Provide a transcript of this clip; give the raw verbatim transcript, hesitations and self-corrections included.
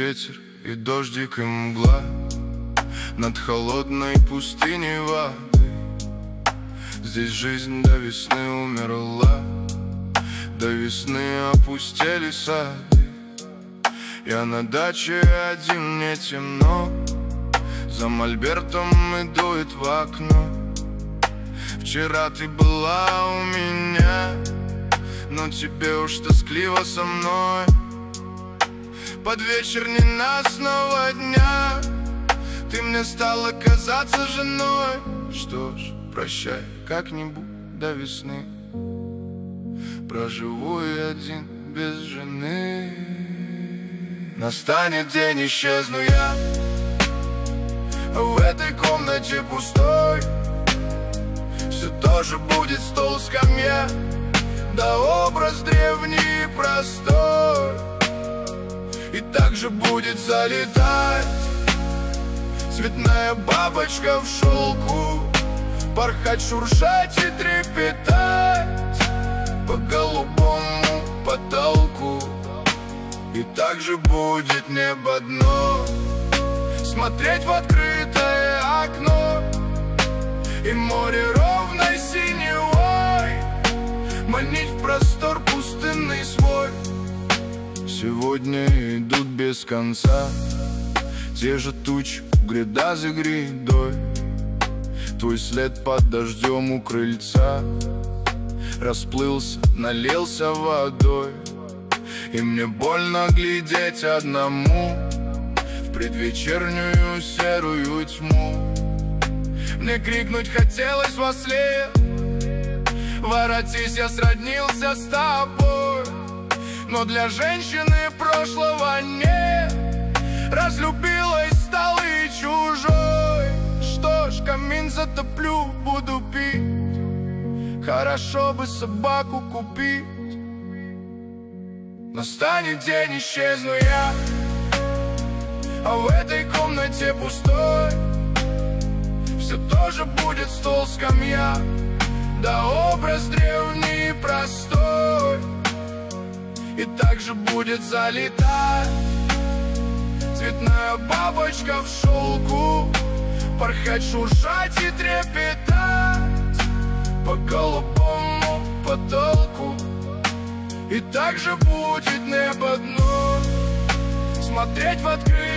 ветер, и дождик, и мгла над холодной пустыней воды. Здесь жизнь до весны умерла, до весны опустели сады. Я на даче один, мне темно, за мольбертом и дует в окно. Вчера ты была у меня, но тебе уж тоскливо со мной. Под вечер ненастного дня ты мне стала казаться женой. Что ж, прощай, как-нибудь до весны проживу я один без жены. Настанет день, исчезну я в этой комнате пустой. Все тоже будет стол, скамья, да образ древний и простой. И также будет залетать цветная бабочка в шелку, порхать, шуршать и трепетать по голубому потолку. И также будет небо дно, смотреть в открытое окно, и море ровной синевой манить в простор пустынный свой. Сегодня идут без конца те же тучи, гряда за грядой. Твой след под дождем у крыльца расплылся, налился водой. И мне больно глядеть одному в предвечернюю серую тьму. Мне крикнуть хотелось вослед: воротись, я сроднился с тобой. Но для женщины прошлого нет, разлюбила и стала и чужой. Что ж, камин затоплю, буду пить, хорошо бы собаку купить. Настанет день, исчезну я, а в этой комнате пустой. Все тоже будет стол, скамья, да образ древний и простой. И также будет залетать цветная бабочка в шелку, порхать, шуршать и трепетать по голубому потолку. И также будет небо дно, смотреть в открытое